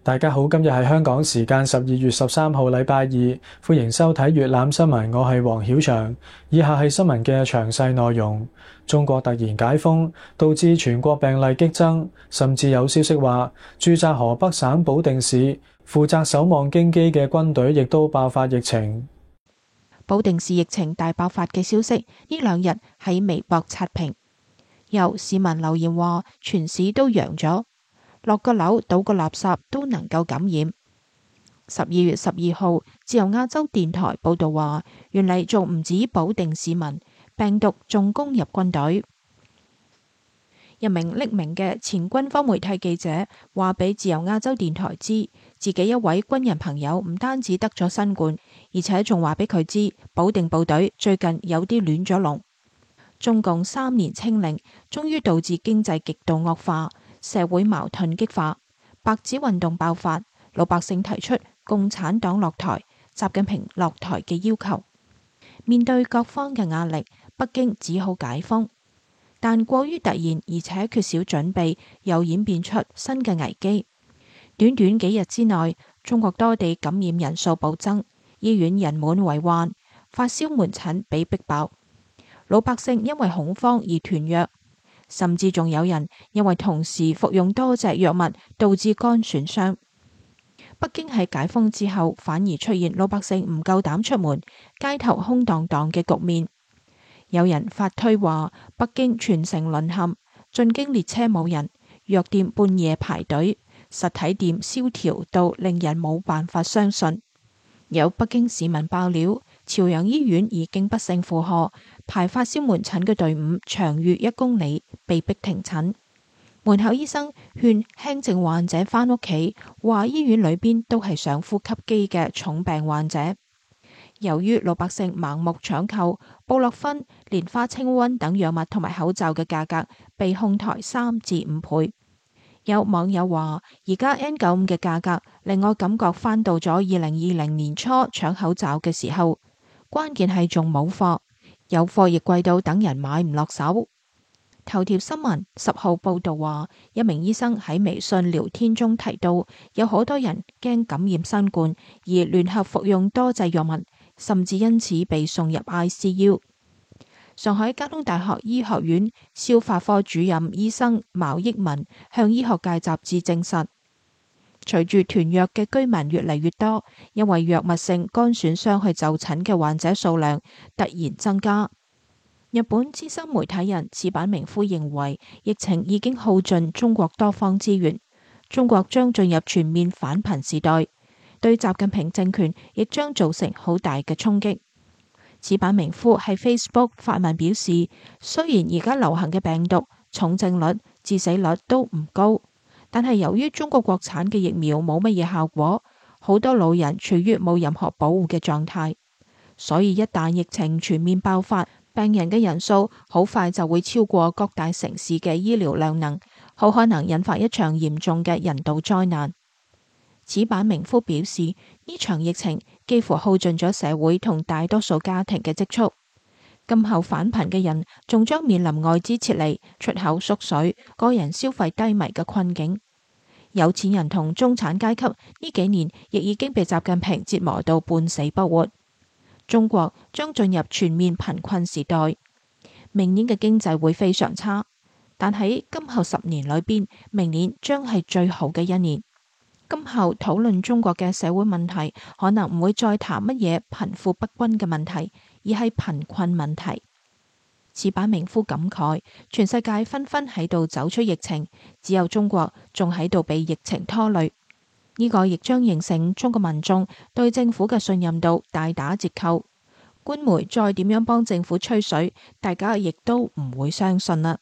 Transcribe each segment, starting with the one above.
大家好，今日係香港時間12月13號禮拜二，歡迎收睇粵覽新聞，我係黃曉翔。以下係新聞嘅詳細內容。中國突然解封，導致全國病例激增，甚至有消息話，駐紮河北省保定市負責守望京畿嘅軍隊亦都爆發疫情。 保定市疫情大爆發嘅消息，呢2日喺微博刷屏，有市民留言話全市都陽咗。落個樓倒個垃圾都能夠感染。12月12號，自由亞洲電台報道話，原嚟仲唔止保定市民，病毒仲攻入軍隊。一名匿名嘅前軍方媒體記者話俾自由亞洲電台知，自己一位軍人朋友唔單止得咗新冠，而且仲話俾佢知，保定部隊最近有啲亂咗龍。中共3年清零，終於導致經濟極度惡化。社會矛盾激化，白紙運動爆發，老百姓提出共產黨落台、習近平落台嘅要求。面對各方嘅壓力，北京只好解封，但過於突然而且缺少準備，又演變出新嘅危機。短短幾日之內，中國多地感染人數暴增，醫院人滿為患，發燒門診被逼爆，老百姓因為恐慌而斷藥。甚至仲有人因為同時服用多隻藥物，導致肝損傷。北京喺解封之後，反而出現老百姓唔夠膽出門，街頭空蕩蕩嘅局面。有人發推話，北京全城淪陷，進京列車冇人，藥店半夜排隊，實體店蕭條到令人冇辦法相信。有北京市民爆料，朝陽醫院已經不勝負荷，排發燒門診嘅隊伍長逾1公里，被逼停診。門口醫生勸輕症患者返屋企，話醫院裏邊都係上呼吸機嘅重病患者。由於老百姓盲目搶購，布洛芬、蓮花清瘟等藥物同埋口罩嘅價格被哄抬3至5倍。有網友話，而家 N95 嘅價格令我感覺返到咗2020年初搶口罩嘅時候，關鍵係仲冇貨，有貨亦貴到等人買唔落手。頭條新聞10號報道話，一名醫生喺微信聊天中提到，有好多人驚感染新冠而聯合服用多劑藥物，甚至因此被送入 ICU。上海交通大學醫學院消化科主任醫生茅益文向醫學界雜誌證實，隨住斷藥嘅居民越嚟越多，因為藥物性肝損傷去就診嘅患者數量突然增加。日本資深媒體人矢板明夫認為，疫情已經耗盡中國多方資源，中國將進入全面返貧時代，對習近平政權亦將造成好大嘅衝擊。矢板明夫喺 Facebook 發文表示，雖然而家流行嘅病毒重症率、致死率都唔高，但係由於中國國產嘅疫苗冇乜嘢效果，好多老人處於冇任何保護嘅狀態，所以一旦疫情全面爆發，病人嘅人數好快就會超過各大城市嘅醫療量能，好可能引發一場嚴重嘅人道災難。矢板明夫表示，呢場疫情幾乎耗盡咗社會同大多數家庭嘅積蓄，今後返貧嘅人仲將面臨外資撤離、出口縮水、個人消費低迷嘅困境。有錢人同中產階級呢幾年亦已經被習近平折磨到半死不活。中國將進入全面貧困時代，明年嘅經濟會非常差，但喺今後10年裏邊，明年將係最好嘅一年。今後討論中國嘅社會問題，可能唔會再談乜嘢貧富不均嘅問題，而係貧困問題。矢板明夫感慨，全世界紛紛喺度走出疫情，只有中國仲喺度被疫情拖累。呢個亦將形成中國民眾對政府嘅信任度大打折扣。官媒再點樣幫政府吹水，大家亦都唔會相信啦。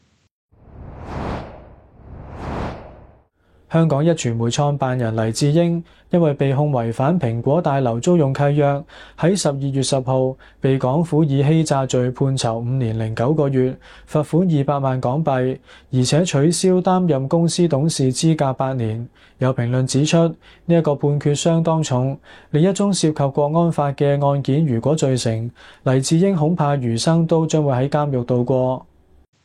香港壹傳媒創辦人黎智英因為被控違反蘋果大樓租用契約，喺12月10號被港府以欺詐罪判囚5年零9個月，罰款200萬港幣，而且取消擔任公司董事資格8年。有評論指出，呢一個判決相當重。另一宗涉及國安法嘅案件如果罪成，黎智英恐怕餘生都將會喺監獄度過。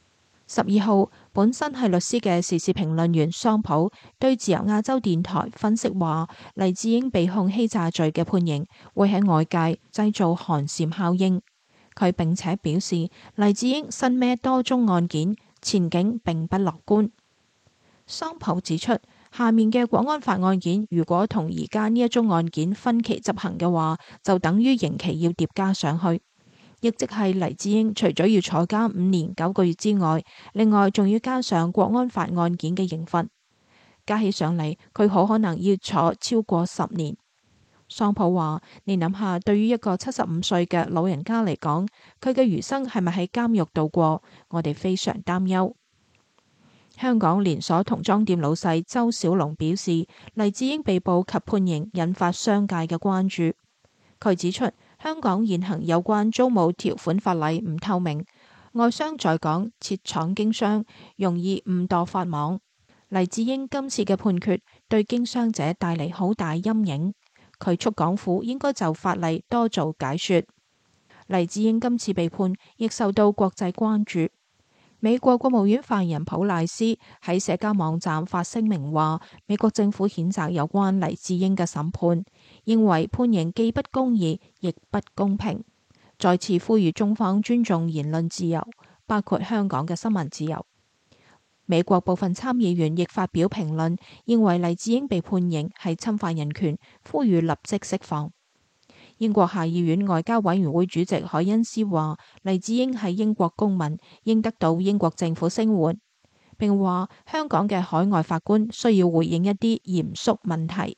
12號，本身係律師嘅時事評論員桑普對自由亞洲電台分析話，黎智英被控欺詐罪嘅判刑會喺外界製造寒蟬效應。佢並且表示，黎智英身孭多宗案件，前景並不樂觀。桑普指出，下面嘅國安法案件如果同而家呢一宗案件分期執行嘅話，就等於刑期要疊加上去。亦即係黎智英除咗要坐監5年9個月之外，另外仲要加上國安法案件嘅刑罰，加起上嚟，佢好可能要坐超過10年。桑普話：你諗下，對於一個75歲嘅老人家嚟講，佢嘅餘生係咪喺監獄度過？我哋非常擔憂。香港連鎖童裝店老細周小龍表示，黎智英被捕及判刑引發商界嘅關注。佢指出，香港現行有關租務條款法例唔透明，外商在港設廠經商，容易誤墮法網。黎智英今次嘅判決對經商者帶嚟好大陰影，佢促港府應該就法例多做解說。黎智英今次被判亦受到國際關注。美國國務院發言人普賴斯喺社交網站發聲明話，美國政府譴責有關黎智英嘅審判，認為判刑既不公義亦不公平，再次呼籲中方尊重言論自由，包括香港嘅新聞自由。美國部分參議員亦發表評論，認為黎智英被判刑係侵犯人權，呼籲立即釋放。英國下議院外交委員會主席凱恩斯話，黎智英係英國公民，應得到英國政府聲援，並話香港嘅海外法官需要回應一啲嚴肅問題。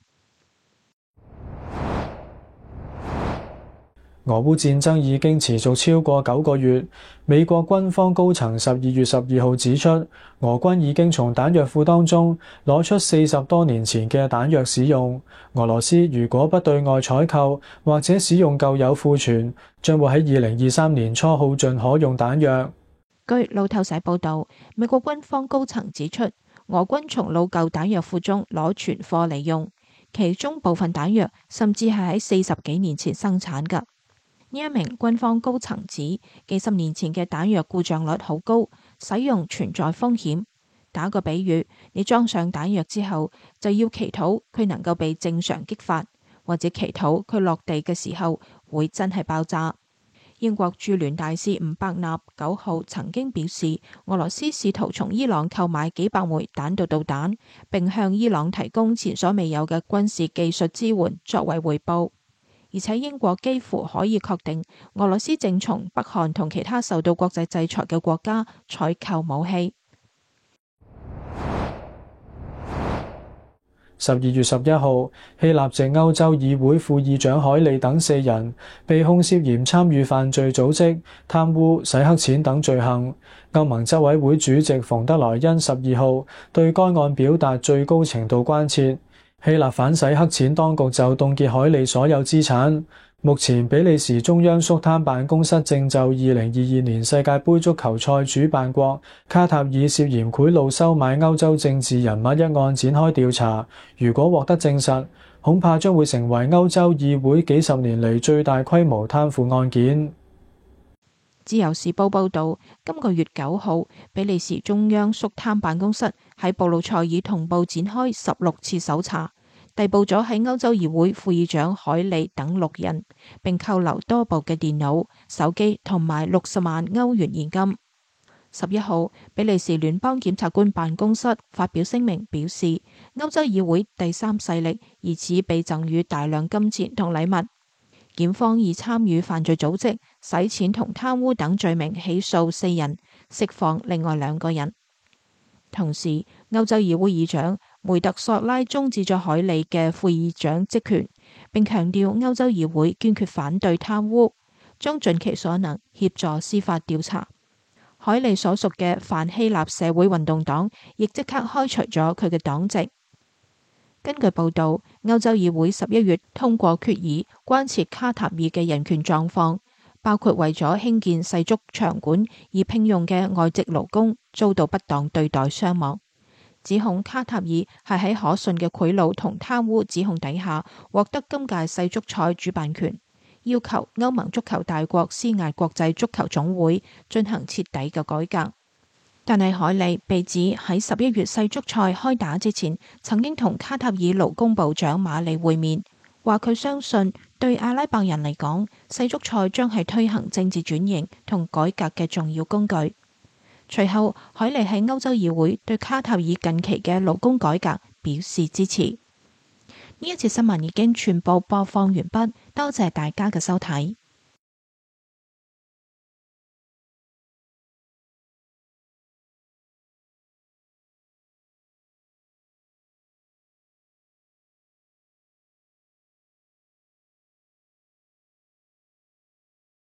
俄烏戰爭已經持續超過9個月，美國軍方高層12月12號指出，俄軍已經從彈藥庫當中攞出40多年前嘅彈藥使用。俄羅斯如果不對外採購或者使用舊有庫存，將會喺2023年初耗盡可用彈藥。 據路透社報導，美國軍方高層指出，俄軍從老舊彈藥庫中攞存貨嚟用，其中部分彈藥甚至係喺40幾年前生產㗎。呢一名軍方高層指，幾十年前嘅彈藥故障率好高，使用存在風險。打個比喻，你裝上彈藥之後，就要祈禱佢能夠被正常擊發，或者祈禱佢落地嘅時候會真係爆炸。英國駐聯大使吳伯納9號曾經表示，俄羅斯試圖從伊朗購買幾百枚彈道導彈，並向伊朗提供前所未有嘅軍事技術支援作為回報。而且英國幾乎可以確定，俄羅斯正從北韓同其他受到國際制裁嘅國家採購武器。 12月11號，希臘籍歐洲議會副議長凱利等4人被控涉嫌參與犯罪組織、貪污、洗黑錢等罪行。歐盟執委會主席馮德萊恩12號對該案表達最高程度關切。希臘反洗黑錢當局就凍結凱利所有資產。目前，比利時中央肅貪辦公室正就2022年世界盃足球賽主辦國卡塔爾涉嫌賄賂收買歐洲政治人物一案展開調查。如果獲得證實，恐怕將會成為歐洲議會幾十年嚟最大規模貪腐案件。 自由時報報導，今個月9號，比利時中央肅貪辦公室喺布魯塞爾同步展開16次搜查，逮捕咗喺歐洲議會副議長凱利等6人，並扣留多部嘅電腦、手機同埋60萬歐元現金。11號，比利時聯邦檢察官辦公室發表聲明表示，歐洲議會第三勢力疑似被贈予大量金錢同禮物。檢方以參與犯罪組織、洗錢同貪污等罪名起訴4人，釋放另外2個人。同時，歐洲議會議長梅特索拉終止咗凱利嘅副議長職權，並強調歐洲議會堅決反對貪污，將盡其所能協助司法調查。凱利所屬嘅泛希臘社會運動黨亦即刻開除咗佢嘅黨籍。根據報道，歐洲議會11月通過決議，關切卡塔爾嘅人權狀況，包括為咗興建世足場館而聘用嘅外籍勞工遭到不當對待傷亡，指控卡塔爾係喺可信嘅賄賂同貪污指控底下獲得今屆世足賽主辦權，要求歐盟足球大國施壓國際足球總會進行徹底嘅改革。 但係凱利被指喺11月世足賽開打之前，曾經同卡塔爾勞工部長馬里會面，話佢相信對阿拉伯人嚟講，世足賽將係推行政治轉型同改革嘅重要工具。隨後，凱利喺歐洲議會對卡塔爾近期嘅勞工改革表示支持。呢一節新聞已經全部播放完畢，多謝大家嘅收睇。